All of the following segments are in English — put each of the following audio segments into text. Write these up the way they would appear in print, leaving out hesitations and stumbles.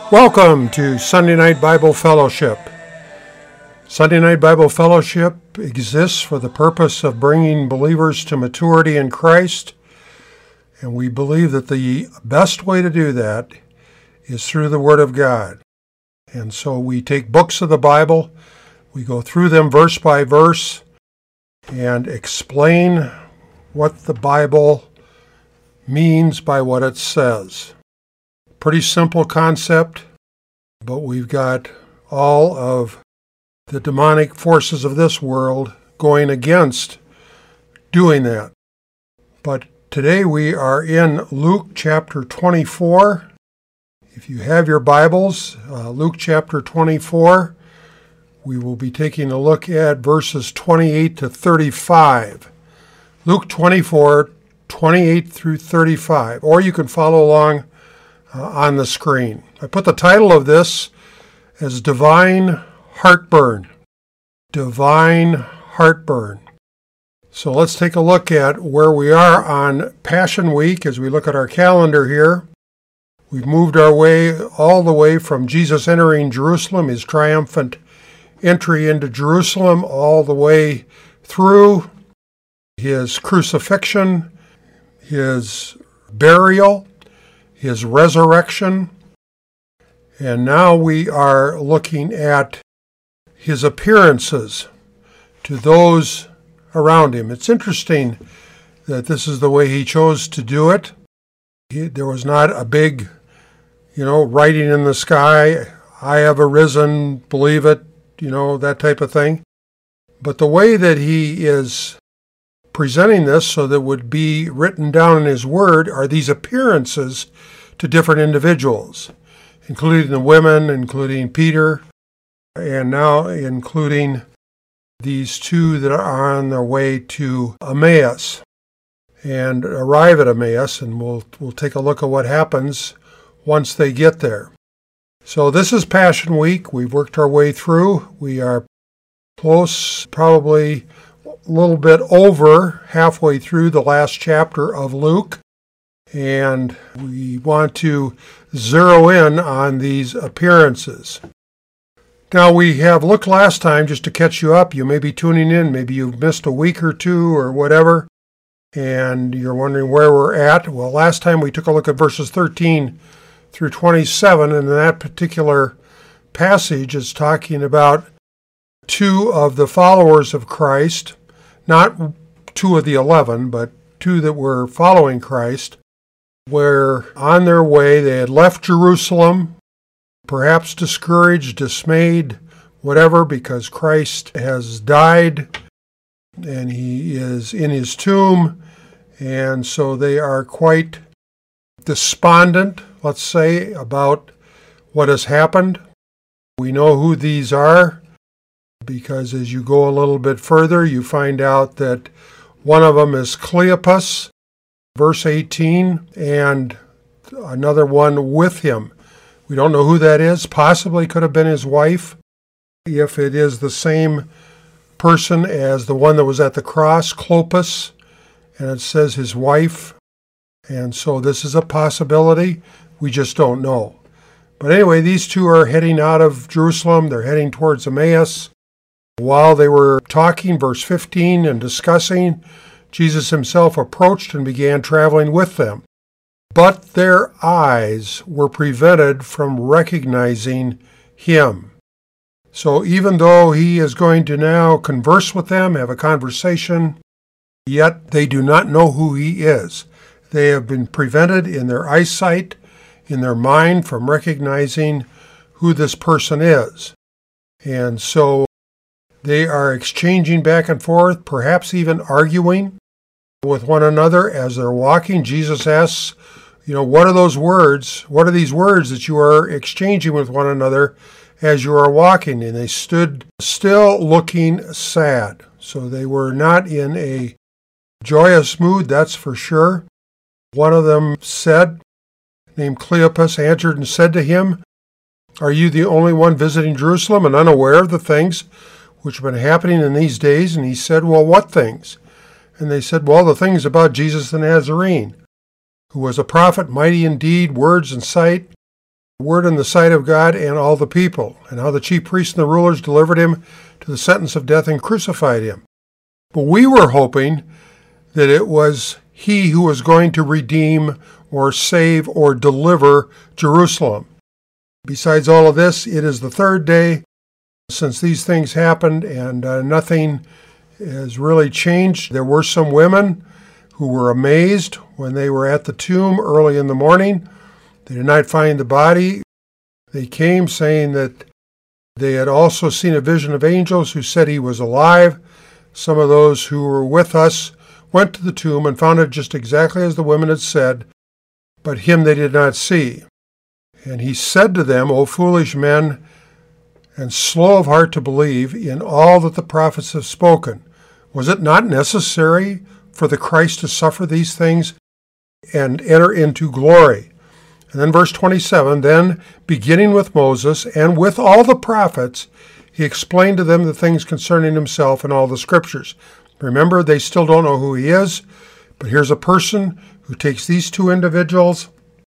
Welcome to Sunday Night Bible Fellowship. Sunday Night Bible Fellowship exists for the purpose of bringing believers to maturity in Christ, and we believe that the best way to do that is through the Word of God. And so we take books of the Bible, we go through them verse by verse, and explain what the Bible means by what it says. Pretty simple concept, but we've got all of the demonic forces of this world going against doing that. But today we are in Luke chapter 24. If you have your Bibles, Luke chapter 24, we will be taking a look at verses 28 to 35. Luke 24, 28 through 35, or you can follow along on the screen. I put the title of this as Divine Heartburn. Divine Heartburn. So let's take a look at where we are on Passion Week as we look at our calendar here. We've moved our way all the way from Jesus entering Jerusalem, his triumphant entry into Jerusalem, all the way through his crucifixion, his burial, his resurrection, and now we are looking at his appearances to those around him. It's interesting that this is the way he chose to do it. There was not a big, writing in the sky, I have arisen, believe it, that type of thing. But the way that he is presenting this so that it would be written down in his word are these appearances to different individuals, including the women, including Peter, and now including these two that are on their way to Emmaus and arrive at Emmaus, and we'll take a look at what happens once they get there. So this is Passion Week. We've worked our way through. We are close, probably a little bit over halfway through the last chapter of Luke, and we want to zero in on these appearances. Now, we have looked last time, just to catch you up. You may be tuning in, maybe you've missed a week or two or whatever, and you're wondering where we're at. Well, last time we took a look at verses 13 through 27, and in that particular passage is talking about two of the followers of Christ, not two of the 11, but two that were following Christ, were on their way. They had left Jerusalem, perhaps discouraged, dismayed, whatever, because Christ has died and he is in his tomb, and so they are quite despondent, let's say, about what has happened. We know who these are, because as you go a little bit further, you find out that one of them is Cleopas, verse 18, and another one with him. We don't know who that is. Possibly could have been his wife, if it is the same person as the one that was at the cross, Clopas, and it says his wife. And so this is a possibility. We just don't know. But anyway, these two are heading out of Jerusalem. They're heading towards Emmaus. While they were talking, verse 15, and discussing, Jesus himself approached and began traveling with them. But their eyes were prevented from recognizing him. So even though he is going to now converse with them, have a conversation, yet they do not know who he is. They have been prevented in their eyesight, in their mind, from recognizing who this person is. And so they are exchanging back and forth, perhaps even arguing with one another as they're walking. Jesus asks, what are those words? What are these words that you are exchanging with one another as you are walking? And they stood still, looking sad. So they were not in a joyous mood, that's for sure. One of them said, named Cleopas, answered and said to him, "Are you the only one visiting Jerusalem and unaware of the things which have been happening in these days?" And he said, "Well, what things?" And they said, "Well, the things about Jesus the Nazarene, who was a prophet, mighty in deed, words, and sight, word in the sight of God and all the people, and how the chief priests and the rulers delivered him to the sentence of death and crucified him. But we were hoping that it was he who was going to redeem or save or deliver Jerusalem. Besides all of this, it is the third day since these things happened, and nothing has really changed. There were some women who were amazed when they were at the tomb early in the morning. They did not find the body. They came saying that they had also seen a vision of angels who said he was alive. Some of those who were with us went to the tomb and found it just exactly as the women had said, but him they did not see. And he said to them, O foolish men, and slow of heart to believe in all that the prophets have spoken. Was it not necessary for the Christ to suffer these things and enter into glory? And then verse 27, then beginning with Moses and with all the prophets, he explained to them the things concerning himself and all the scriptures. Remember, they still don't know who he is, but here's a person who takes these two individuals,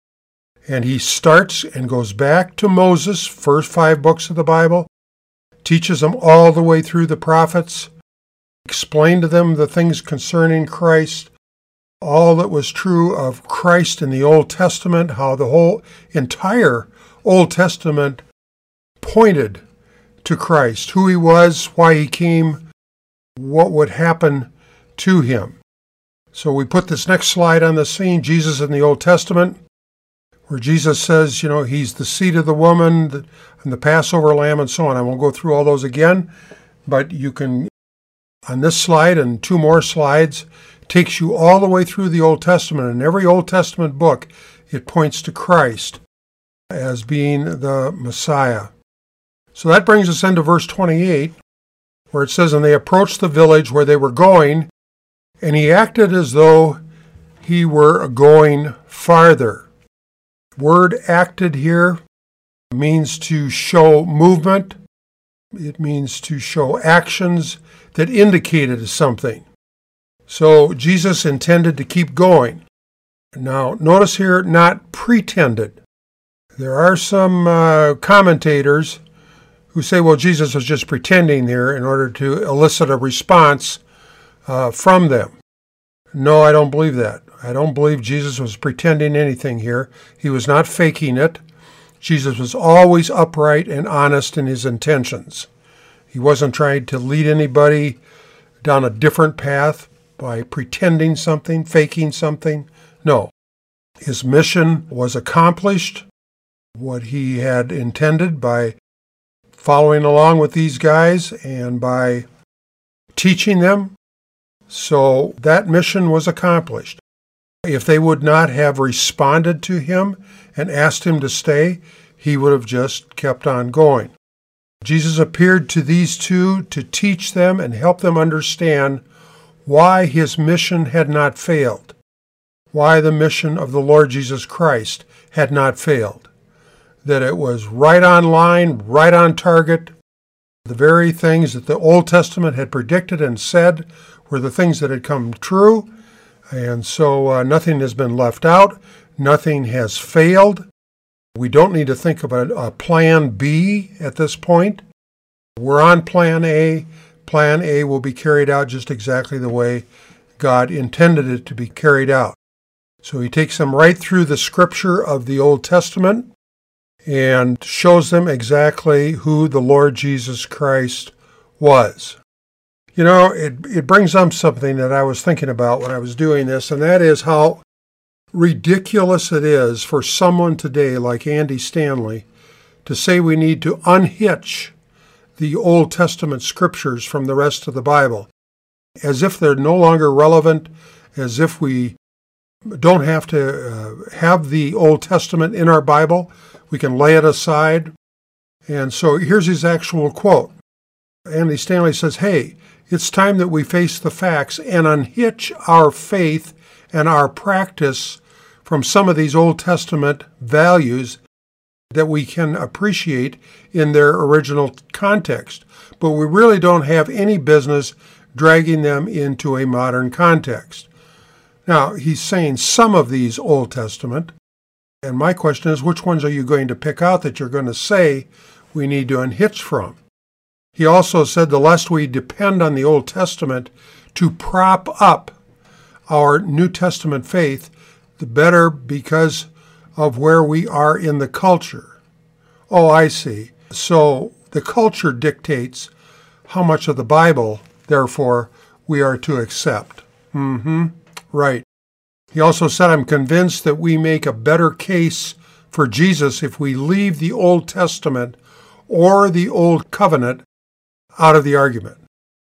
and he starts and goes back to Moses, first 5 books of the Bible, teaches them all the way through the prophets, explained to them the things concerning Christ, all that was true of Christ in the Old Testament, how the whole entire Old Testament pointed to Christ, who he was, why he came, what would happen to him. So we put this next slide on the scene, Jesus in the Old Testament, where Jesus says, he's the seed of the woman and the Passover lamb and so on. I won't go through all those again, but you can, on this slide and 2 more slides, takes you all the way through the Old Testament. In every Old Testament book, it points to Christ as being the Messiah. So that brings us into verse 28, where it says, and they approached the village where they were going, and he acted as though he were going farther. Word acted here means to show movement. It means to show actions that indicated something. So Jesus intended to keep going. Now, notice here, not pretended. There are some commentators who say, well, Jesus was just pretending there in order to elicit a response from them. No, I don't believe that. I don't believe Jesus was pretending anything here. He was not faking it. Jesus was always upright and honest in his intentions. He wasn't trying to lead anybody down a different path by pretending something, faking something. No. His mission was accomplished, what he had intended by following along with these guys and by teaching them. So that mission was accomplished. If they would not have responded to him and asked him to stay, he would have just kept on going. Jesus appeared to these two to teach them and help them understand why his mission had not failed, why the mission of the Lord Jesus Christ had not failed, that it was right on line, right on target. The very things that the Old Testament had predicted and said were the things that had come true, and so nothing has been left out, nothing has failed. We don't need to think about a plan B at this point. We're on plan A. Plan A will be carried out just exactly the way God intended it to be carried out. So he takes them right through the scripture of the Old Testament and shows them exactly who the Lord Jesus Christ was. It brings up something that I was thinking about when I was doing this, and that is how ridiculous it is for someone today like Andy Stanley to say we need to unhitch the Old Testament scriptures from the rest of the Bible, as if they're no longer relevant, as if we don't have to have the Old Testament in our Bible. We can lay it aside. And so here's his actual quote. Andy Stanley says, hey, it's time that we face the facts and unhitch our faith and our practice from some of these Old Testament values that we can appreciate in their original context. But we really don't have any business dragging them into a modern context. Now, he's saying some of these Old Testament. And my question is, which ones are you going to pick out that you're going to say we need to unhitch from? He also said, the less we depend on the Old Testament to prop up our New Testament faith, the better, because of where we are in the culture. Oh, I see. So the culture dictates how much of the Bible, therefore, we are to accept. Right. He also said, I'm convinced that we make a better case for Jesus if we leave the Old Testament or the Old Covenant out of the argument.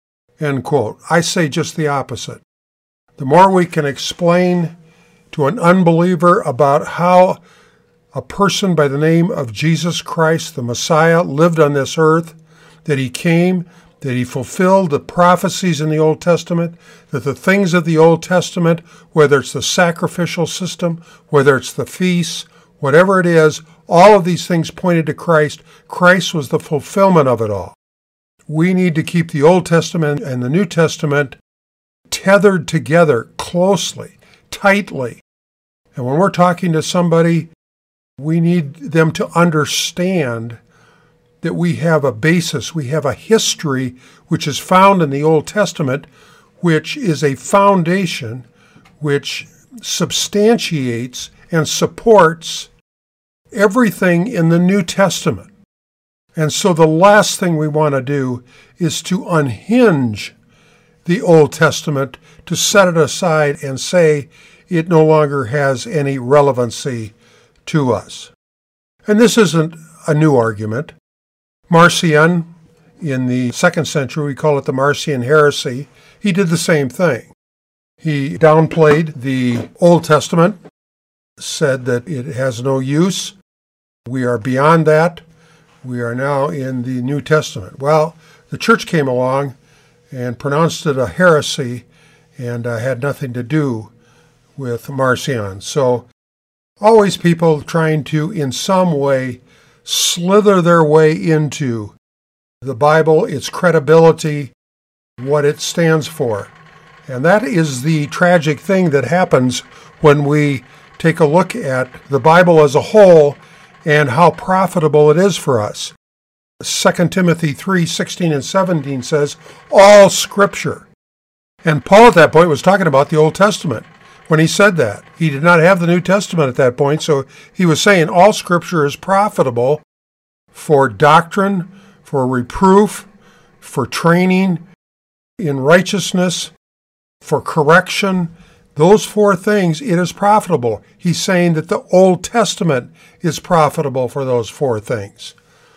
End quote. I say just the opposite. The more we can explain to an unbeliever about how a person by the name of Jesus Christ, the Messiah, lived on this earth, that he came, that he fulfilled the prophecies in the Old Testament, that the things of the Old Testament, whether it's the sacrificial system, whether it's the feasts, whatever it is, all of these things pointed to Christ. Christ was the fulfillment of it all. We need to keep the Old Testament and the New Testament tethered together closely, tightly. And when we're talking to somebody, we need them to understand that we have a basis, we have a history which is found in the Old Testament, which is a foundation which substantiates and supports everything in the New Testament. And so the last thing we want to do is to unhinge the Old Testament, to set it aside and say it no longer has any relevancy to us. And this isn't a new argument. Marcion, in the 2nd century, we call it the Marcion heresy, he did the same thing. He downplayed the Old Testament, said that it has no use. We are beyond that. We are now in the New Testament. Well, the church came along and pronounced it a heresy and had nothing to do with Marcion. So always people trying to, in some way, slither their way into the Bible, its credibility, what it stands for. And that is the tragic thing that happens when we take a look at the Bible as a whole and how profitable it is for us. 2 Timothy 3:16 and 17 says, all Scripture. And Paul at that point was talking about the Old Testament when he said that. He did not have the New Testament at that point, so he was saying all Scripture is profitable for doctrine, for reproof, for training in righteousness, for correction. Those 4 things, it is profitable. He's saying that the Old Testament is profitable for those 4 things.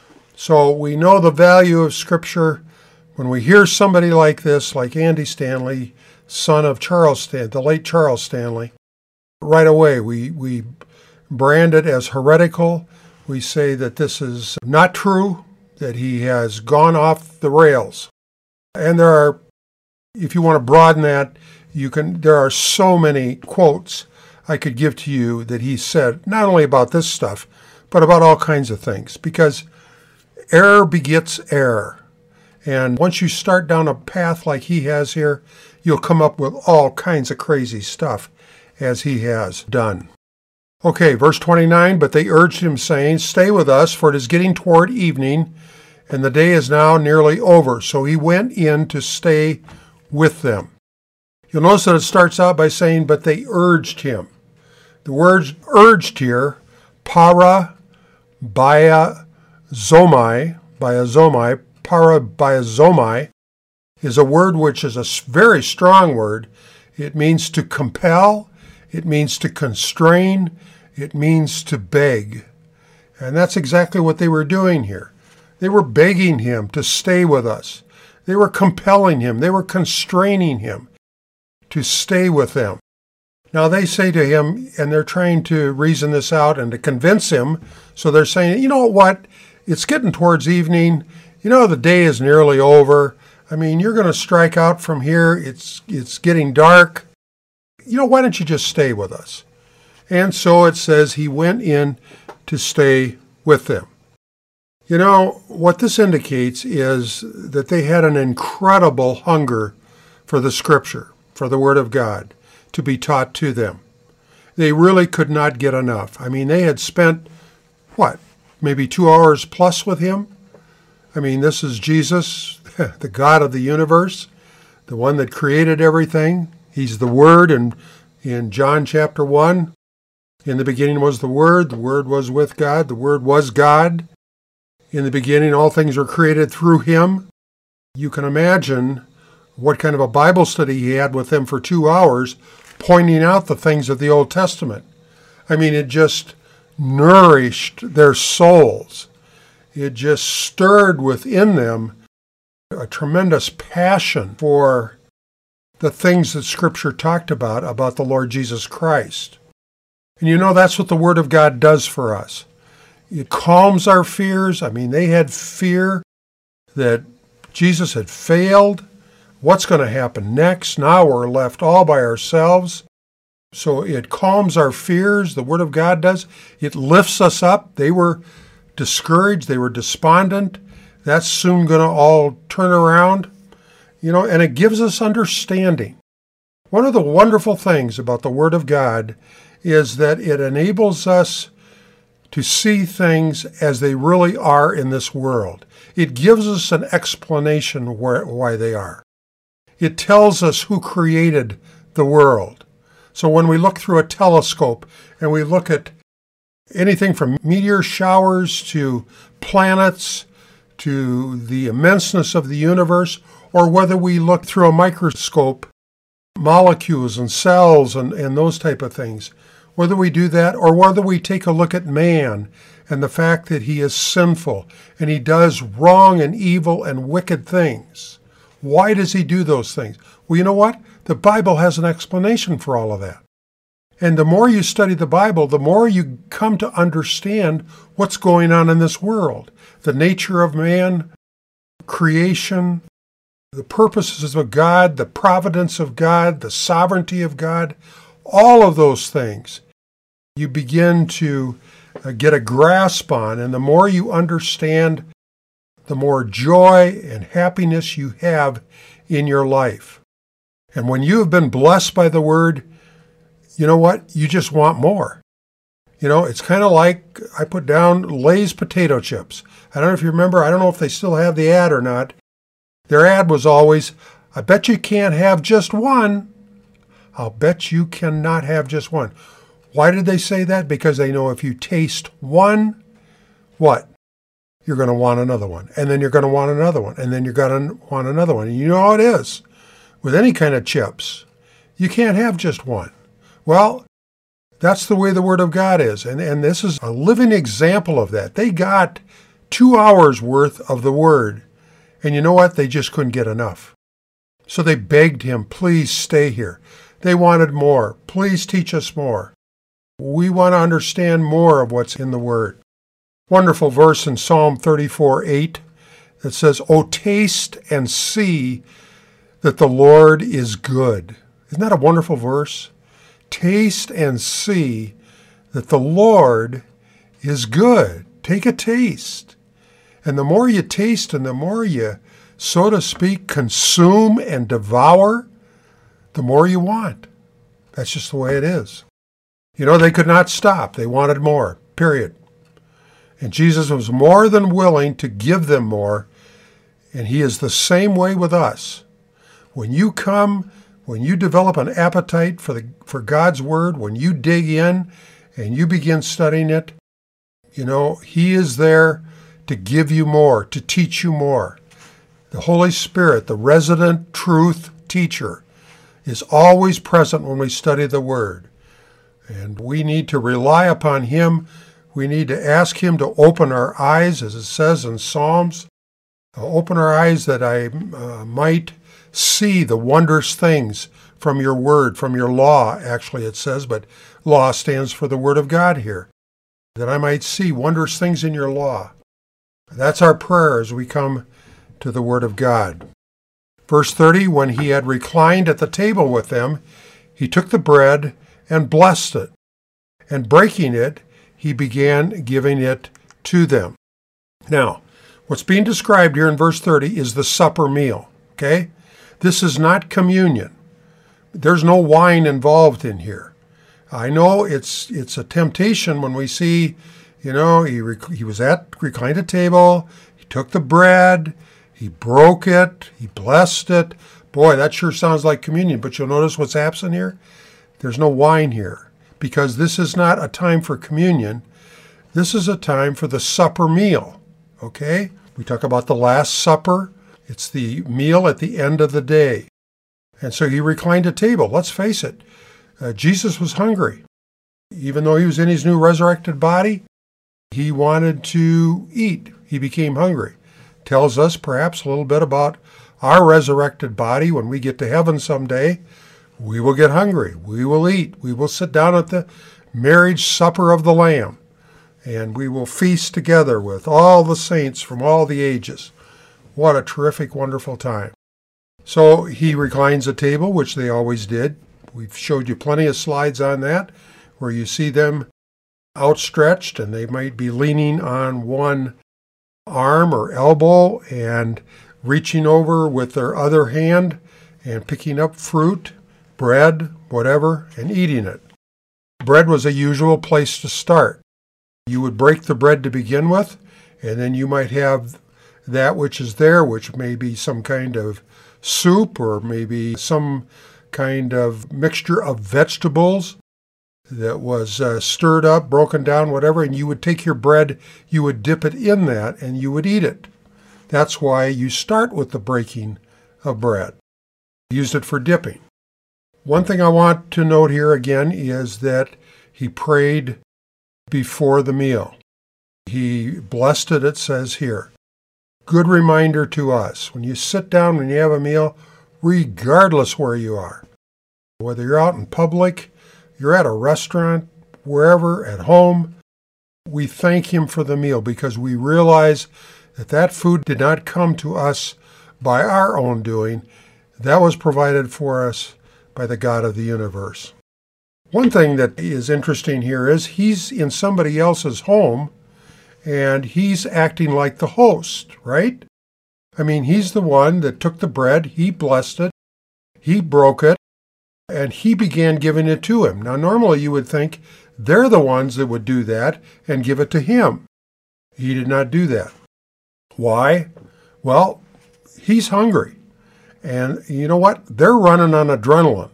So we know the value of Scripture. When we hear somebody like this, like Andy Stanley, son of Charles Stanley, the late Charles Stanley, right away we brand it as heretical. We say that this is not true, that he has gone off the rails. And there are, if you want to broaden that, there are so many quotes I could give to you that he said, not only about this stuff, but about all kinds of things, because error begets error. And once you start down a path like he has here, you'll come up with all kinds of crazy stuff, as he has done. Okay, verse 29, but they urged him, saying, stay with us, for it is getting toward evening, and the day is now nearly over. So he went in to stay with them. You'll notice that it starts out by saying, but they urged him. The word urged here, parabiazomai, parabiazomai, is a word which is a very strong word. It means to compel, it means to constrain, it means to beg. And that's exactly what they were doing here. They were begging him to stay with us. They were compelling him. They were constraining him to stay with them. Now they say to him, and they're trying to reason this out and to convince him, so they're saying, you know what, it's getting towards evening, the day is nearly over. I mean, you're going to strike out from here, it's getting dark. Why don't you just stay with us? And so it says he went in to stay with them. What this indicates is that they had an incredible hunger for the Scripture, for the Word of God, to be taught to them. They really could not get enough. I mean, they had spent, maybe 2 hours plus with him? I mean, this is Jesus, the God of the universe, the one that created everything. He's the Word, and in John chapter 1, in the beginning was the Word was with God, the Word was God. In the beginning, all things were created through him. You can imagine what kind of a Bible study he had with them for 2 hours, pointing out the things of the Old Testament. I mean, it just nourished their souls. It just stirred within them a tremendous passion for the things that Scripture talked about the Lord Jesus Christ. And you know, that's what the Word of God does for us. It calms our fears. I mean, they had fear that Jesus had failed. What's going to happen next? Now we're left all by ourselves. So it calms our fears. The Word of God does. It lifts us up. They were discouraged. They were despondent. That's soon going to all turn around. And it gives us understanding. One of the wonderful things about the Word of God is that it enables us to see things as they really are in this world. It gives us an explanation why they are. It tells us who created the world. So when we look through a telescope and we look at anything from meteor showers to planets to the immenseness of the universe, or whether we look through a microscope, molecules and cells and those type of things, whether we do that or whether we take a look at man and the fact that he is sinful and he does wrong and evil and wicked things. Why does he do those things? Well, you know what? The Bible has an explanation for all of that. And the more you study the Bible, the more you come to understand what's going on in this world. The nature of man, creation, the purposes of God, the providence of God, the sovereignty of God, all of those things you begin to get a grasp on. And the more you understand, the more joy and happiness you have in your life. And when you have been blessed by the Word, you know what? You just want more. It's kind of like I put down Lay's potato chips. I don't know if you remember. I don't know if they still have the ad or not. Their ad was always, I bet you can't have just one. I'll bet you cannot have just one. Why did they say that? Because they know if you taste one, what? You're going to want another one. And then you're going to want another one. And then you're going to want another one. And you know how it is. With any kind of chips, you can't have just one. Well, that's the way the Word of God is. And this is a living example of that. They got 2 hours worth of the Word. And you know what? They just couldn't get enough. So they begged him, please stay here. They wanted more. Please teach us more. We want to understand more of what's in the Word. Wonderful verse in Psalm 34:8 that says, "O taste and see that the Lord is good." Isn't that a wonderful verse? Taste and see that the Lord is good. Take a taste. And the more you taste and the more you, so to speak, consume and devour, the more you want. That's just the way it is. They could not stop. They wanted more, period. And Jesus was more than willing to give them more, and he is the same way with us. When you develop an appetite for God's Word, when you dig in and you begin studying it, he is there to give you more, to teach you more. The Holy Spirit, the resident truth teacher, is always present when we study the Word. And we need to rely upon him. We need to ask him to open our eyes, as it says in Psalms. Open our eyes that I might see the wondrous things from your Word, from your law, actually it says, but law stands for the Word of God here. That I might see wondrous things in your law. That's our prayer as we come to the Word of God. Verse 30, when he had reclined at the table with them, he took the bread and blessed it. And breaking it, he began giving it to them. Now, what's being described here in verse 30 is the supper meal, okay? This is not communion. There's no wine involved in here. I know it's a temptation when we see, he was at reclined a table, he took the bread, he broke it, he blessed it. Boy, that sure sounds like communion, but you'll notice what's absent here? There's no wine here, because this is not a time for communion. This is a time for the supper meal, okay? We talk about the Last Supper. It's the meal at the end of the day. And so he reclined a table. Let's face it, Jesus was hungry. Even though he was in his new resurrected body, he wanted to eat. He became hungry. Tells us perhaps a little bit about our resurrected body. When we get to heaven someday, we will get hungry. We will eat. We will sit down at the marriage supper of the Lamb, and we will feast together with all the saints from all the ages. What a terrific, wonderful time. So he reclines a table, which they always did. We've showed you plenty of slides on that, where you see them outstretched, and they might be leaning on one arm or elbow and reaching over with their other hand and picking up fruit, bread, whatever, and eating it. Bread was a usual place to start. You would break the bread to begin with, and then you might have that which is there, which may be some kind of soup or maybe some kind of mixture of vegetables that was stirred up, broken down, whatever, and you would take your bread, you would dip it in that, and you would eat it. That's why you start with the breaking of bread. Used it for dipping. One thing I want to note here again is that he prayed before the meal. He blessed it, it says here. Good reminder to us. When you sit down, when you have a meal, regardless where you are, whether you're out in public, you're at a restaurant, wherever, at home, we thank him for the meal because we realize that that food did not come to us by our own doing. That was provided for us by the God of the universe. One thing that is interesting here is he's in somebody else's home, and he's acting like the host, right? I mean, he's the one that took the bread, he blessed it, he broke it, and he began giving it to him. Now, normally you would think they're the ones that would do that and give it to him. He did not do that. Why? Well, he's hungry. And you know what? They're running on adrenaline.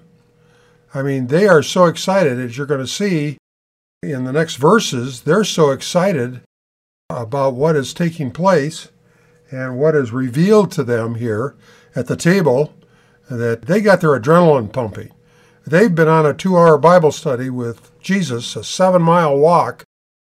I mean, they are so excited, as you're going to see in the next verses, they're so excited about what is taking place and what is revealed to them here at the table that they got their adrenaline pumping. They've been on a 2-hour Bible study with Jesus, a 7-mile walk,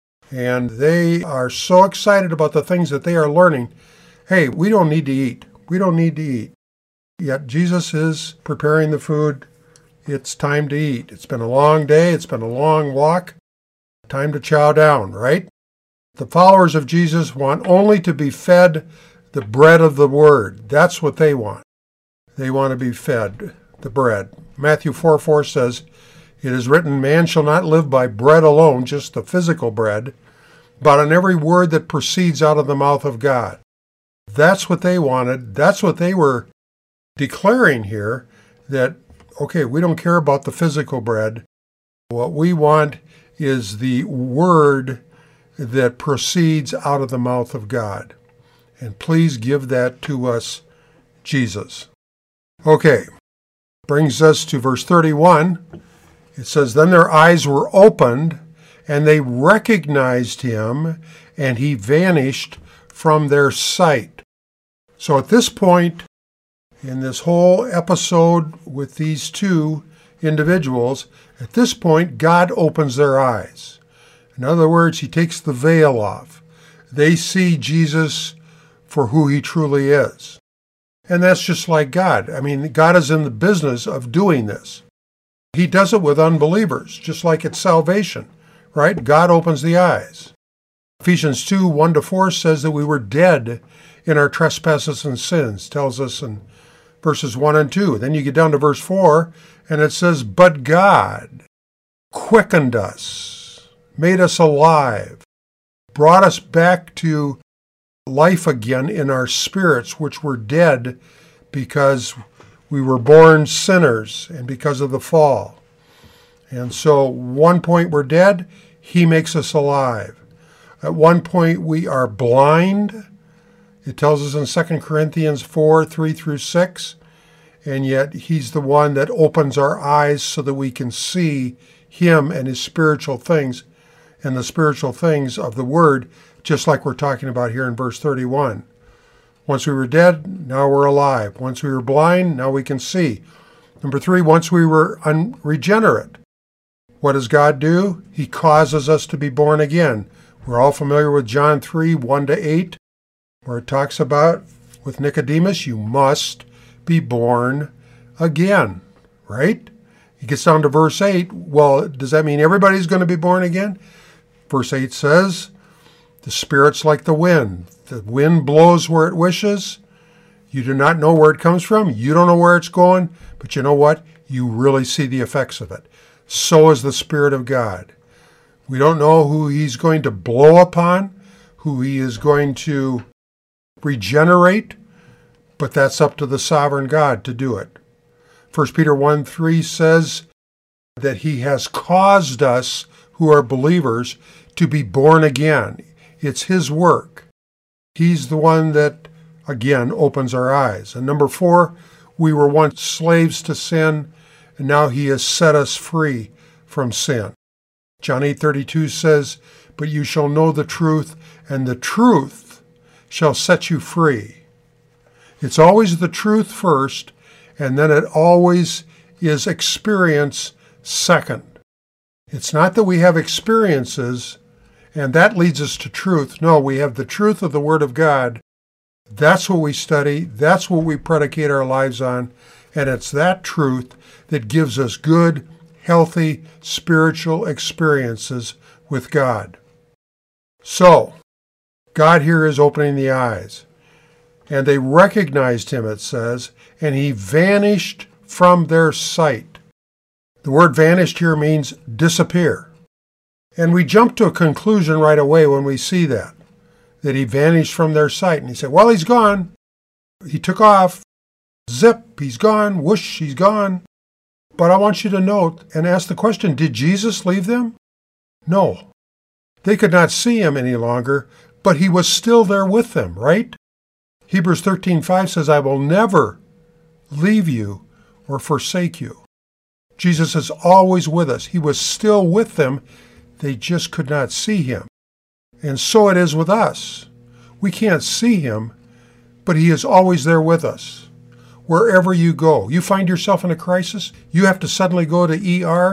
and they are so excited about the things that they are learning. Hey, we don't need to eat. We don't need to eat. Yet Jesus is preparing the food. It's time to eat. It's been a long day. It's been a long walk. Time to chow down, right? The followers of Jesus want only to be fed the bread of the Word. That's what they want. They want to be fed the bread. Matthew 4:4 says, "It is written, man shall not live by bread alone," just the physical bread, "but on every word that proceeds out of the mouth of God." That's what they wanted. That's what they were declaring here, that, okay, we don't care about the physical bread. What we want is the word that proceeds out of the mouth of God. And please give that to us, Jesus. Okay, brings us to verse 31. It says, "Then their eyes were opened, and they recognized him, and he vanished from their sight." So at this point, in this whole episode with these two individuals, at this point, God opens their eyes. In other words, he takes the veil off. They see Jesus for who he truly is. And that's just like God. I mean, God is in the business of doing this. He does it with unbelievers, just like it's salvation, right? God opens the eyes. Ephesians 2:1-4 says that we were dead in our trespasses and sins, tells us in verses 1 and 2. Then you get down to verse 4, and it says, "But God quickened us, made us alive, brought us back to life again in our spirits, which were dead because we were born sinners and because of the fall. And so one point we're dead, he makes us alive. At one point we are blind. It tells us in 2 Corinthians 4, 3 through 6. And yet he's the one that opens our eyes so that we can see him and his spiritual things and the spiritual things of the Word, just like we're talking about here in verse 31. Once we were dead, now we're alive. Once we were blind, now we can see. Number 3, once we were unregenerate. What does God do? He causes us to be born again. We're all familiar with John 3, 1 to 8, where it talks about, with Nicodemus, you must be born again, right? He gets down to verse 8. Well, does that mean everybody's going to be born again? Verse 8 says, the Spirit's like the wind. The wind blows where it wishes. You do not know where it comes from. You don't know where it's going. But you know what? You really see the effects of it. So is the Spirit of God. We don't know who he's going to blow upon, who he is going to regenerate, but that's up to the sovereign God to do it. 1 Peter 1:3 says that he has caused us who are believers to be born again. It's his work. He's the one that, again, opens our eyes. And number 4, we were once slaves to sin, and now he has set us free from sin. John 8:32 says, but you shall know the truth, and the truth shall set you free. It's always the truth first, and then it always is experience second. It's not that we have experiences, and that leads us to truth. No, we have the truth of the Word of God. That's what we study. That's what we predicate our lives on. And it's that truth that gives us good, healthy, spiritual experiences with God. So, God here is opening the eyes. And they recognized him, it says, and he vanished from their sight. The word vanished here means disappear. And we jump to a conclusion right away when we see that he vanished from their sight. And he said, well, he's gone. He took off. Zip, he's gone. Whoosh, he's gone. But I want you to note and ask the question, did Jesus leave them? No. They could not see him any longer, but he was still there with them, right? Hebrews 13:5 says, I will never leave you or forsake you. Jesus is always with us. He was still with them. They just could not see him. And so it is with us. We can't see him, but he is always there with us. Wherever you go, you find yourself in a crisis, you have to suddenly go to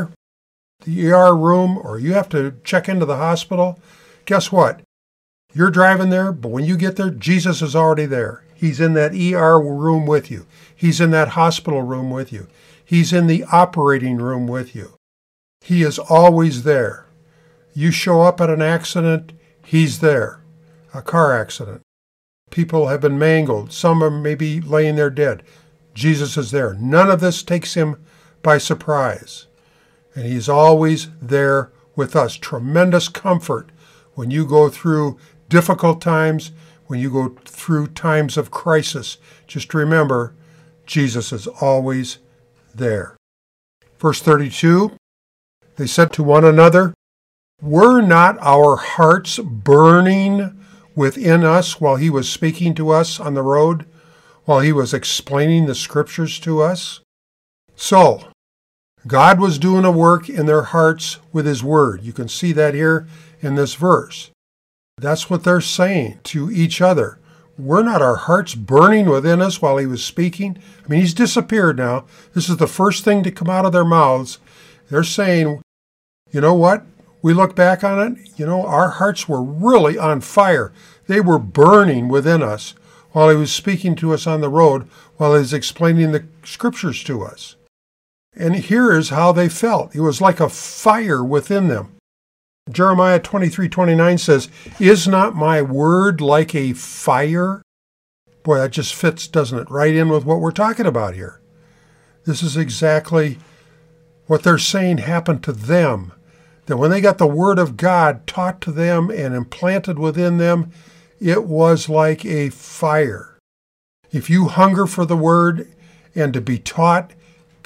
the ER room, or you have to check into the hospital. Guess what? You're driving there, but when you get there, Jesus is already there. He's in that ER room with you. He's in that hospital room with you. He's in the operating room with you. He is always there. You show up at an accident, he's there. A car accident. People have been mangled. Some are maybe laying there dead. Jesus is there. None of this takes him by surprise. And he's always there with us. Tremendous comfort when you go through difficult times, when you go through times of crisis. Just remember, Jesus is always there. Verse 32, they said to one another, were not our hearts burning within us while he was speaking to us on the road, while he was explaining the scriptures to us? So, God was doing a work in their hearts with his word. You can see that here in this verse. That's what they're saying to each other. Were not our hearts burning within us while he was speaking? I mean, he's disappeared now. This is the first thing to come out of their mouths. They're saying, you know what? We look back on it, our hearts were really on fire. They were burning within us while he was speaking to us on the road, while he was explaining the scriptures to us. And here is how they felt. It was like a fire within them. Jeremiah 23:29 says, is not my word like a fire? Boy, that just fits, doesn't it? Right in with what we're talking about here. This is exactly what they're saying happened to them. That when they got the word of God taught to them and implanted within them, it was like a fire. If you hunger for the word and to be taught,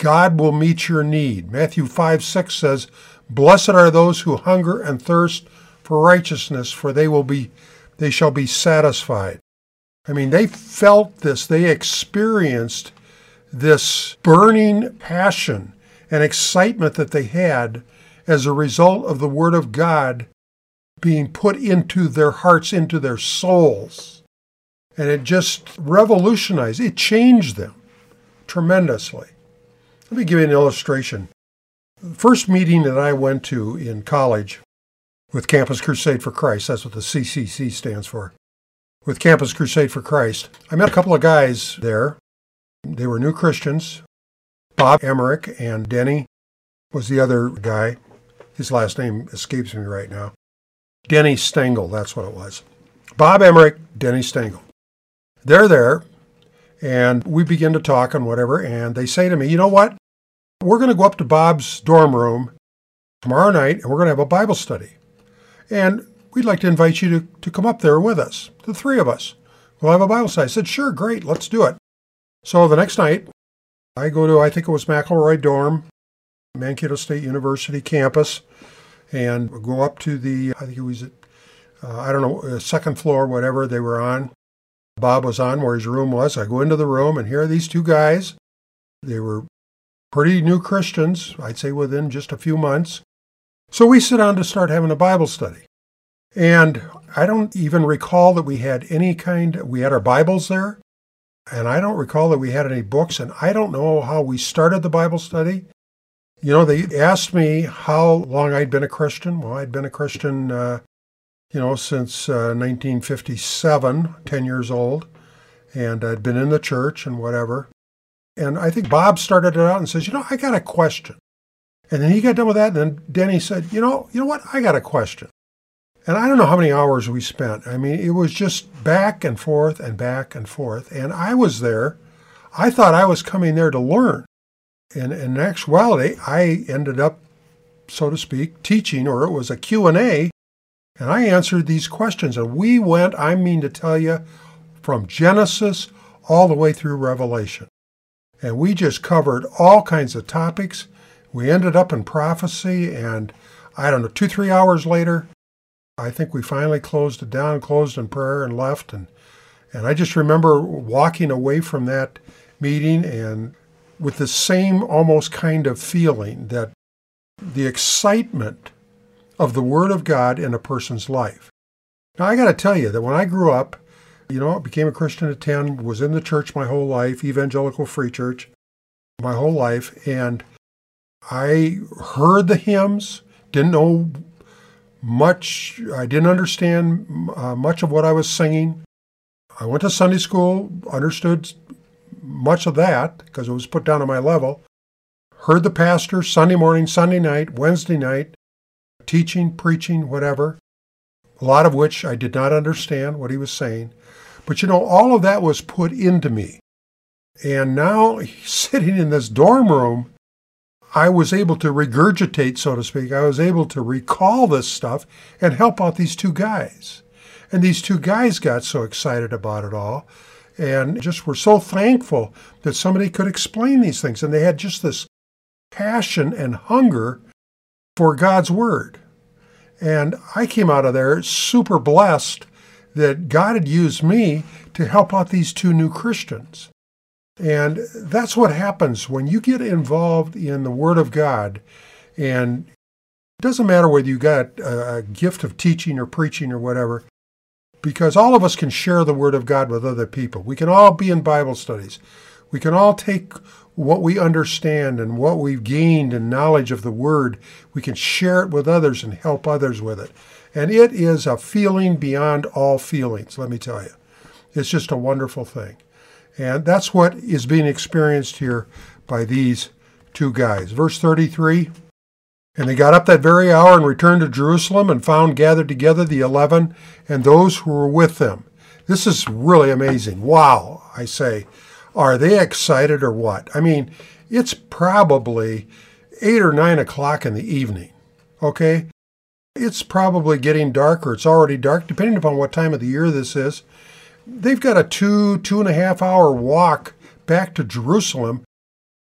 God will meet your need. Matthew 5:6 says, "Blessed are those who hunger and thirst for righteousness, for they shall be satisfied." I mean, they felt this. They experienced this burning passion and excitement that they had as a result of the Word of God being put into their hearts, into their souls. And it just revolutionized, it changed them tremendously. Let me give you an illustration. The first meeting that I went to in college with Campus Crusade for Christ, that's what the CCC stands for, with Campus Crusade for Christ, I met a couple of guys there. They were new Christians. Bob Emmerich and Denny was the other guy. His last name escapes me right now. Denny Stengel, that's what it was. Bob Emmerich, Denny Stengel. They're there, and we begin to talk and whatever, and they say to me, "You know what? We're going to go up to Bob's dorm room tomorrow night, and we're going to have a Bible study. And we'd like to invite you to come up there with us, the three of us. We'll have a Bible study." I said, "Sure, great, let's do it." So the next night, I go to, I think it was McElroy Dorm, Mankato State University campus, and go up to the, I think it was, second floor, whatever they were on. Bob was on where his room was. I go into the room, and here are these two guys. They were pretty new Christians, I'd say within just a few months. So we sit down to start having a Bible study. And I don't even recall that we had we had our Bibles there, and I don't recall that we had any books, and I don't know how we started the Bible study. You know, they asked me how long I'd been a Christian. Well, I'd been a Christian, since 1957, 10 years old, and I'd been in the church and whatever. And I think Bob started it out and says, "I got a question." And then he got done with that, and then Denny said, you know what, I got a question. And I don't know how many hours we spent. I mean, it was just back and forth and back and forth. And I was there. I thought I was coming there to learn. And in actuality, I ended up, so to speak, teaching, or it was a Q&A, and I answered these questions. And we went, I mean to tell you, from Genesis all the way through Revelation. And we just covered all kinds of topics. We ended up in prophecy, and 2-3 hours later, I think we finally closed it down, closed in prayer, and left. And I just remember walking away from that meeting and with the same almost kind of feeling that the excitement of the Word of God in a person's life. Now, I got to tell you that when I grew up, became a Christian at 10, was in the church my whole life, evangelical free church, my whole life, and I heard the hymns, didn't know much, I didn't understand much of what I was singing. I went to Sunday school, understood much of that because it was put down on my level. Heard the pastor Sunday morning, Sunday night, Wednesday night, teaching, preaching, whatever, a lot of which I did not understand what he was saying. But all of that was put into me. And now, sitting in this dorm room, I was able to regurgitate, so to speak. I was able to recall this stuff and help out these two guys. And these two guys got so excited about it all and just were so thankful that somebody could explain these things. And they had just this passion and hunger for God's Word. And I came out of there super blessed that God had used me to help out these two new Christians. And that's what happens when you get involved in the Word of God. And it doesn't matter whether you got a gift of teaching or preaching or whatever, because all of us can share the Word of God with other people. We can all be in Bible studies. We can all take what we understand and what we've gained in knowledge of the Word. We can share it with others and help others with it. And it is a feeling beyond all feelings, let me tell you. It's just a wonderful thing. And that's what is being experienced here by these two guys. Verse 33, "And they got up that very hour and returned to Jerusalem and found gathered together the 11 and those who were with them." This is really amazing. Wow, I say. Are they excited or what? I mean, it's probably 8 or 9 o'clock in the evening, okay? It's probably getting dark, or it's already dark, depending upon what time of the year this is. They've got a 2.5 hour walk back to Jerusalem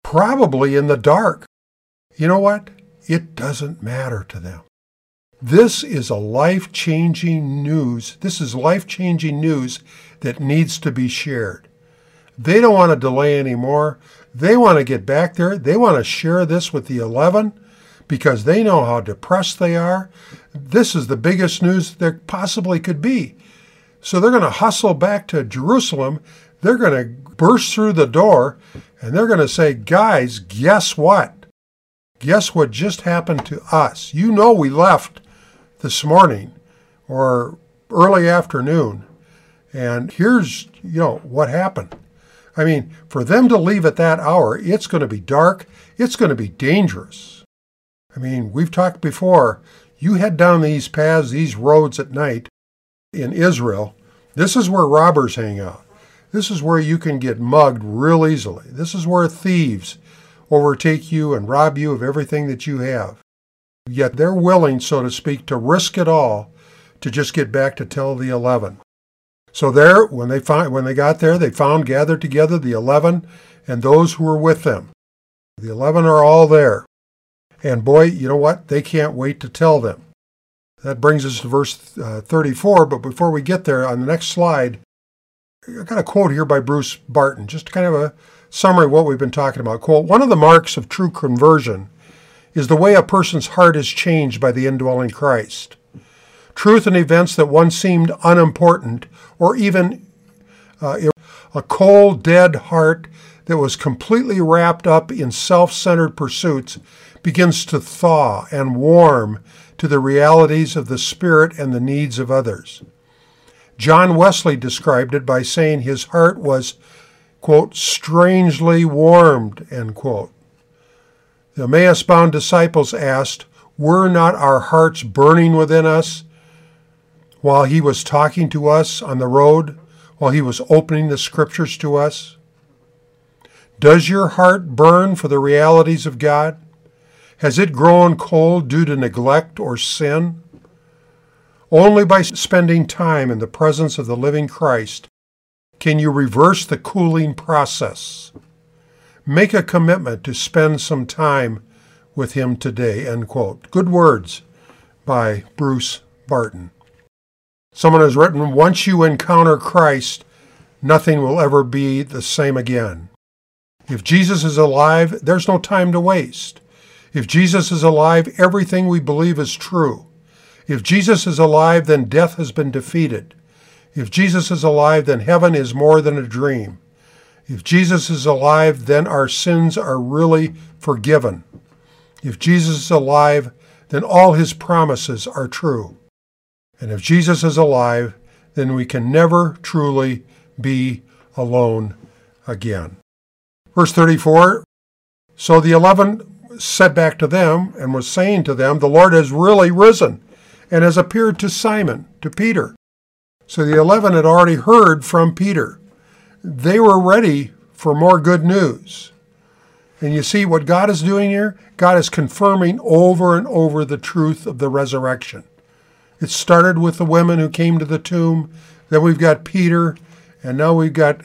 probably in the dark. You know what? It doesn't matter to them. This is life-changing news. This is life-changing news that needs to be shared. They don't want to delay anymore. They want to get back there. They want to share this with the 11 because they know how depressed they are. This is the biggest news there possibly could be. So they're going to hustle back to Jerusalem. They're going to burst through the door, and they're going to say, guys, guess what? Guess what just happened to us? You know we left this morning or early afternoon, and here's, what happened. I mean, for them to leave at that hour, it's going to be dark. It's going to be dangerous. I mean, we've talked before. You head down these paths, these roads at night in Israel. This is where robbers hang out. This is where you can get mugged real easily. This is where thieves overtake you and rob you of everything that you have. Yet they're willing, so to speak, to risk it all to just get back to tell the 11. So there, when they got there, they found gathered together the 11 and those who were with them. The 11 are all there. And boy, you know what? They can't wait to tell them. That brings us to verse 34, but before we get there, on the next slide, I've got a quote here by Bruce Barton, just kind of a summary of what we've been talking about. Quote, "One of the marks of true conversion is the way a person's heart is changed by the indwelling Christ. Truth and events that once seemed unimportant, or even a cold, dead heart that was completely wrapped up in self-centered pursuits begins to thaw and warm to the realities of the Spirit and the needs of others. John Wesley described it by saying his heart was, quote, strangely warmed, end quote. The Emmaus-bound disciples asked, were not our hearts burning within us while he was talking to us on the road, while he was opening the scriptures to us? Does your heart burn for the realities of God? Has it grown cold due to neglect or sin? Only by spending time in the presence of the living Christ can you reverse the cooling process. Make a commitment to spend some time with him today, end quote. Good words by Bruce Barton. Someone has written, once you encounter Christ, nothing will ever be the same again. If Jesus is alive, there's no time to waste. If Jesus is alive, everything we believe is true. If Jesus is alive, then death has been defeated. If Jesus is alive, then heaven is more than a dream. If Jesus is alive, then our sins are really forgiven. If Jesus is alive, then all his promises are true. And if Jesus is alive, then we can never truly be alone again. Verse 34, so the 11 said back to them and was saying to them, the Lord has really risen and has appeared to Simon, to Peter. So the 11 had already heard from Peter. They were ready for more good news. And you see what God is doing here? God is confirming over and over the truth of the resurrection. It started with the women who came to the tomb. Then we've got Peter, and now we've got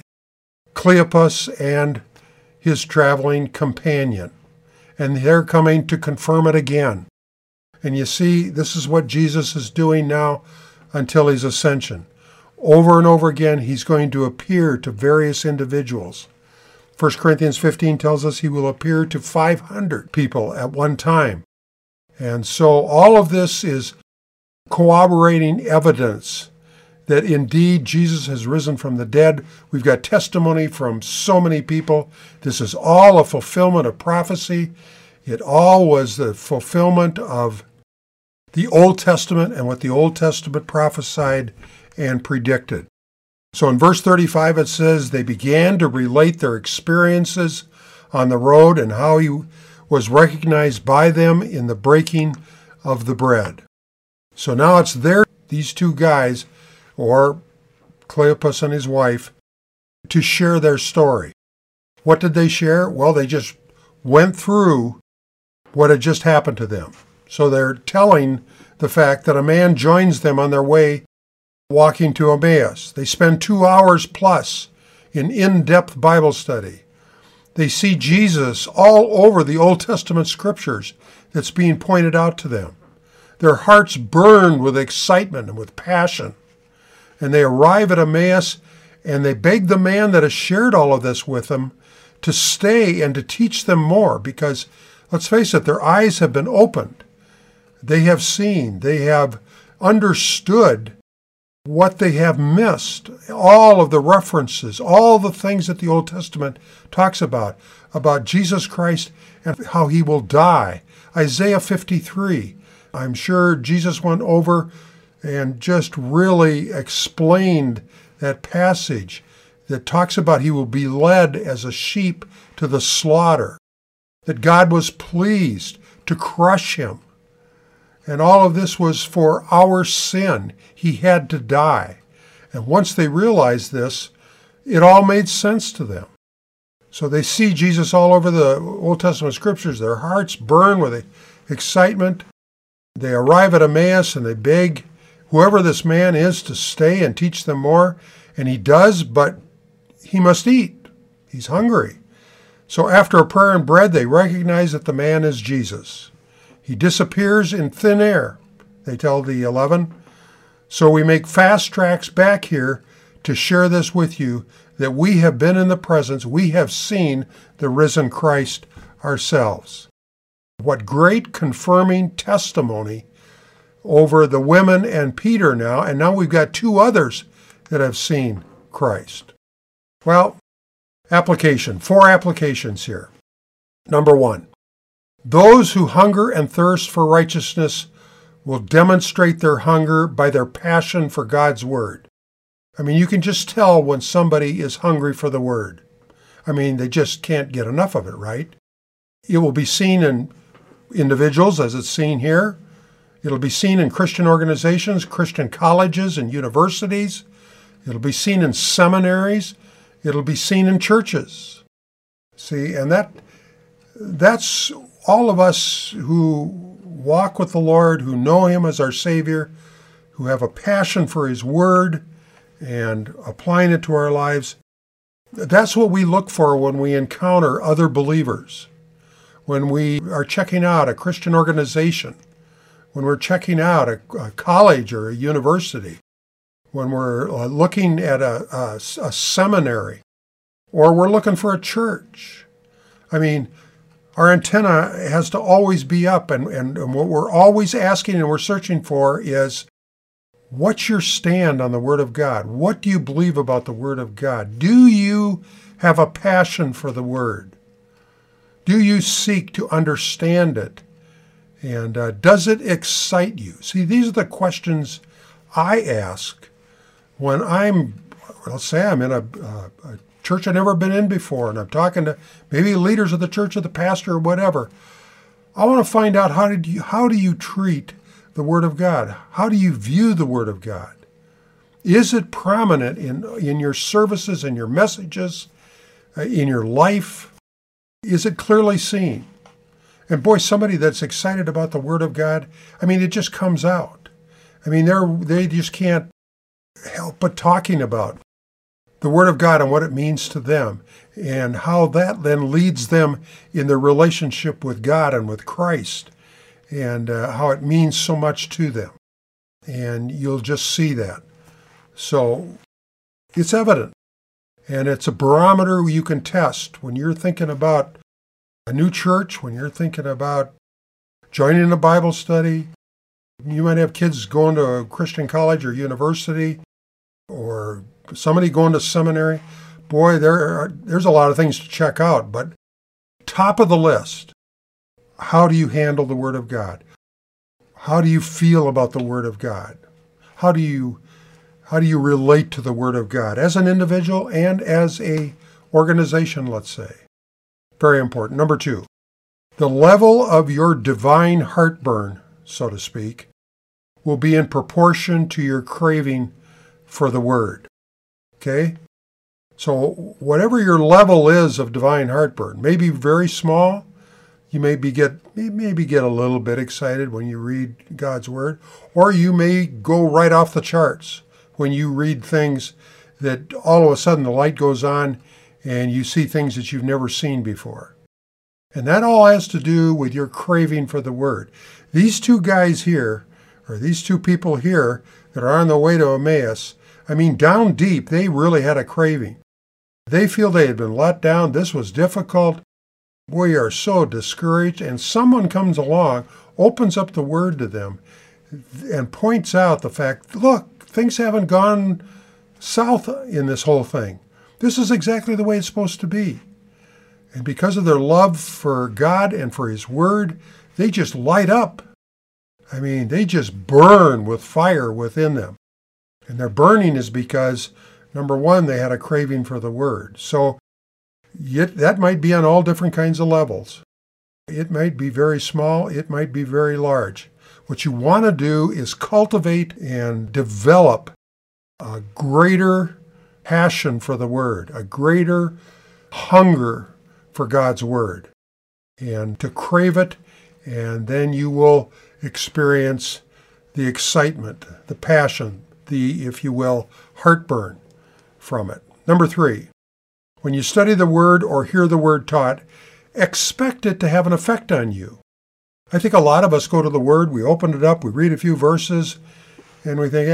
Cleopas and his traveling companion. And they're coming to confirm it again. And you see, this is what Jesus is doing now until his ascension. Over and over again, he's going to appear to various individuals. 1 Corinthians 15 tells us he will appear to 500 people at one time. And so all of this is corroborating evidence that indeed Jesus has risen from the dead. We've got testimony from so many people. This is all a fulfillment of prophecy. It all was the fulfillment of the Old Testament and what the Old Testament prophesied and predicted. So in verse 35 it says, they began to relate their experiences on the road and how he was recognized by them in the breaking of the bread. So now it's these two guys, or Cleopas and his wife, to share their story. What did they share? Well, they just went through what had just happened to them. So they're telling the fact that a man joins them on their way walking to Emmaus. They spend 2 hours plus in-depth Bible study. They see Jesus all over the Old Testament scriptures that's being pointed out to them. Their hearts burn with excitement and with passion. And they arrive at Emmaus, and they beg the man that has shared all of this with them to stay and to teach them more, because, let's face it, their eyes have been opened. They have seen, they have understood what they have missed, all of the references, all the things that the Old Testament talks about Jesus Christ and how he will die. Isaiah 53, I'm sure Jesus went over and just really explained that passage that talks about he will be led as a sheep to the slaughter, that God was pleased to crush him. And all of this was for our sin. He had to die. And once they realized this, it all made sense to them. So they see Jesus all over the Old Testament scriptures. Their hearts burn with excitement. They arrive at Emmaus and they beg whoever this man is to stay and teach them more. And he does, but he must eat. He's hungry. So after a prayer and bread, they recognize that the man is Jesus. He disappears in thin air, they tell the 11. So we make fast tracks back here to share this with you, that we have been in the presence, we have seen the risen Christ ourselves. What great confirming testimony over the women and Peter now, and now we've got two others that have seen Christ. Well, application, 4 applications here. Number 1. Those who hunger and thirst for righteousness will demonstrate their hunger by their passion for God's Word. I mean, you can just tell when somebody is hungry for the Word. I mean, they just can't get enough of it, right? It will be seen in individuals, as it's seen here. It'll be seen in Christian organizations, Christian colleges and universities. It'll be seen in seminaries. It'll be seen in churches. See, and that's all of us who walk with the Lord, who know him as our Savior, who have a passion for his Word and applying it to our lives. That's what we look for when we encounter other believers, when we are checking out a Christian organization, when we're checking out a college or a university, when we're looking at a seminary, or we're looking for a church. I mean, our antenna has to always be up, and what we're always asking and we're searching for is, what's your stand on the Word of God? What do you believe about the Word of God? Do you have a passion for the Word? Do you seek to understand it? And does it excite you? See, these are the questions I ask when let's say I'm in a church I've never been in before, and I'm talking to maybe leaders of the church or the pastor or whatever. I want to find out, how do you treat the Word of God? How do you view the Word of God? Is it prominent in your services, in your messages, in your life? Is it clearly seen? And boy, somebody that's excited about the Word of God, I mean, it just comes out. I mean, they just can't help but talking about the Word of God and what it means to them, and how that then leads them in their relationship with God and with Christ, and how it means so much to them. And you'll just see that. So it's evident, and it's a barometer you can test when you're thinking about a new church, when you're thinking about joining a Bible study. You might have kids going to a Christian college or university, or somebody going to seminary. Boy, there's a lot of things to check out, but top of the list, how do you handle the Word of God? How do you feel about the Word of God? How do you relate to the Word of God as an individual and as a organization, let's say? Very important. Number 2, the level of your divine heartburn, so to speak, will be in proportion to your craving for the Word. Okay? So whatever your level is of divine heartburn, maybe very small, you maybe get a little bit excited when you read God's Word, or you may go right off the charts when you read things that all of a sudden the light goes on and you see things that you've never seen before. And that all has to do with your craving for the Word. These two guys here, or these two people here that are on the way to Emmaus, I mean, down deep, they really had a craving. They feel they had been let down. This was difficult. We are so discouraged. And someone comes along, opens up the Word to them, and points out the fact, look, things haven't gone south in this whole thing. This is exactly the way it's supposed to be. And because of their love for God and for His Word, they just light up. I mean, they just burn with fire within them. And their burning is because, number one, they had a craving for the Word. So that might be on all different kinds of levels. It might be very small. It might be very large. What you want to do is cultivate and develop a greater passion for the Word, a greater hunger for God's Word, and to crave it, and then you will experience the excitement, the passion, the, if you will, heartburn from it. Number 3, when you study the Word or hear the Word taught, expect it to have an effect on you. I think a lot of us go to the Word, we open it up, we read a few verses, and we think,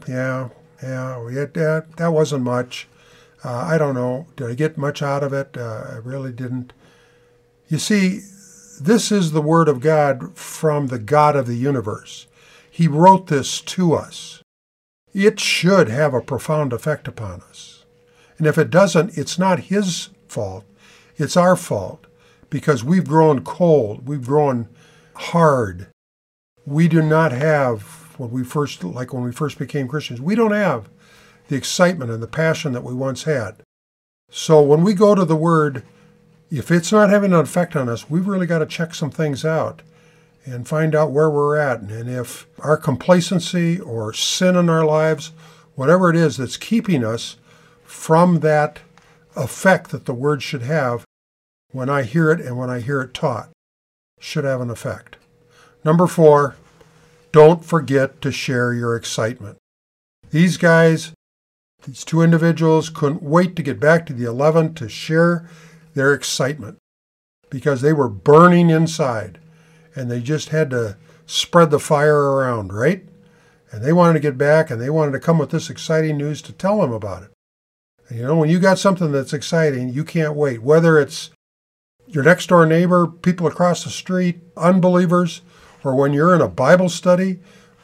that wasn't much. I don't know. Did I get much out of it? I really didn't. You see, this is the Word of God from the God of the universe. He wrote this to us. It should have a profound effect upon us. And if it doesn't, it's not His fault. It's our fault, because we've grown cold. We've grown hard. We do not have, when we first became Christians, we don't have the excitement and the passion that we once had. So when we go to the Word, if it's not having an effect on us, we've really got to check some things out and find out where we're at. And if our complacency or sin in our lives, whatever it is that's keeping us from that effect that the Word should have, when I hear it and when I hear it taught, should have an effect. Number 4, don't forget to share your excitement. These guys, these two individuals, couldn't wait to get back to the 11 to share their excitement, because they were burning inside and they just had to spread the fire around, right? And they wanted to get back, and they wanted to come with this exciting news to tell them about it. And you know, when you got something that's exciting, you can't wait. Whether it's your next door neighbor, people across the street, unbelievers, or when you're in a Bible study,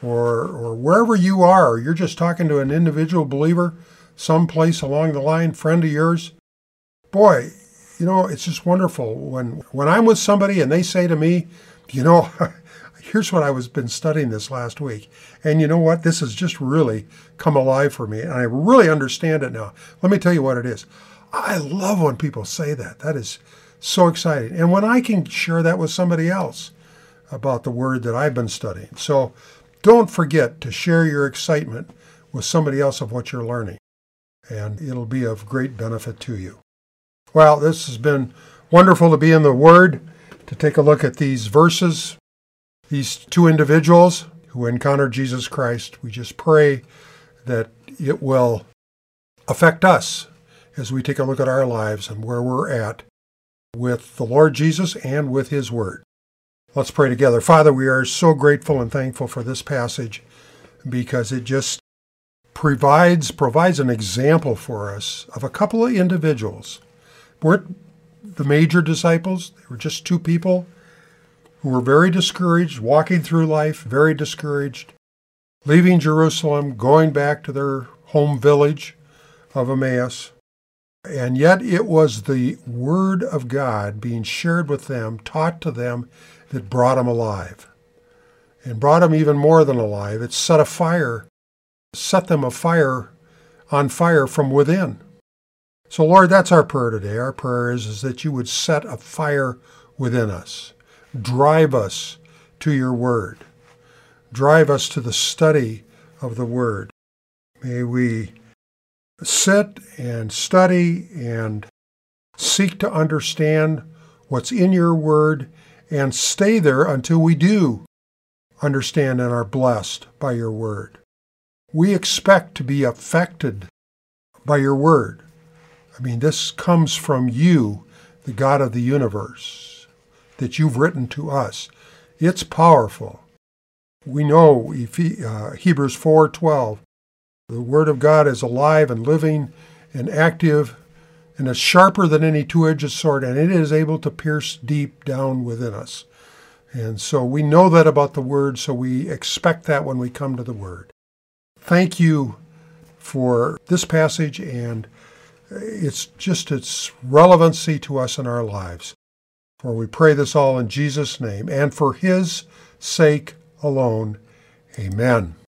or wherever you are, or you're just talking to an individual believer someplace along the line, friend of yours. Boy, you know, it's just wonderful when I'm with somebody and they say to me, you know, here's what been studying this last week. And you know what? This has just really come alive for me, and I really understand it now. Let me tell you what it is. I love when people say that. That is so exciting. And when I can share that with somebody else about the Word that I've been studying. So don't forget to share your excitement with somebody else of what you're learning, and it'll be of great benefit to you. Well, this has been wonderful to be in the Word, to take a look at these verses, these two individuals who encountered Jesus Christ. We just pray that it will affect us as we take a look at our lives and where we're at with the Lord Jesus and with His Word. Let's pray together. Father, we are so grateful and thankful for this passage, because it just provides an example for us of a couple of individuals. Weren't the major disciples. They were just two people who were very discouraged, walking through life, very discouraged, leaving Jerusalem, going back to their home village of Emmaus. And yet it was the Word of God being shared with them, taught to them, that brought them alive. And brought them even more than alive. It set them on fire from within. So Lord, that's our prayer today. Our prayer is that you would set a fire within us. Drive us to your Word. Drive us to the study of the Word. May we sit and study and seek to understand what's in your Word, and stay there until we do understand and are blessed by your Word. We expect to be affected by your Word. I mean, this comes from you, the God of the universe, that you've written to us. It's powerful. We know Hebrews 4:12, the Word of God is alive and living and active, and it's sharper than any two-edged sword, and it is able to pierce deep down within us. And so we know that about the Word, so we expect that when we come to the Word. Thank you for this passage and its relevancy to us in our lives. For we pray this all in Jesus' name, and for His sake alone. Amen.